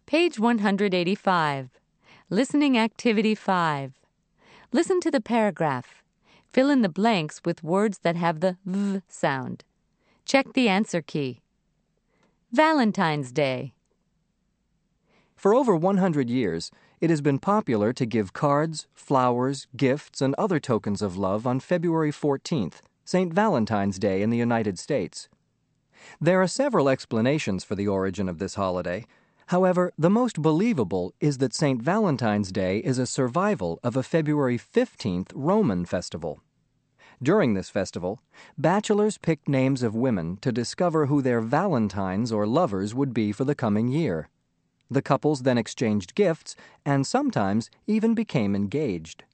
Page 185. Listening Activity 5. Listen to the paragraph. Fill in the blanks with words that have the V sound. Check the answer key. Valentine's Day. For over 100 years, it has been popular to give cards, flowers, gifts, and other tokens of love on February 14th, St. Valentine's Day in the United States. There are several explanations for the origin of this holiday. However, the most believable is that St. Valentine's Day is a survival of a February 15th Roman festival. During this festival, bachelors picked names of women to discover who their valentines or lovers would be for the coming year. The couples then exchanged gifts and sometimes even became engaged.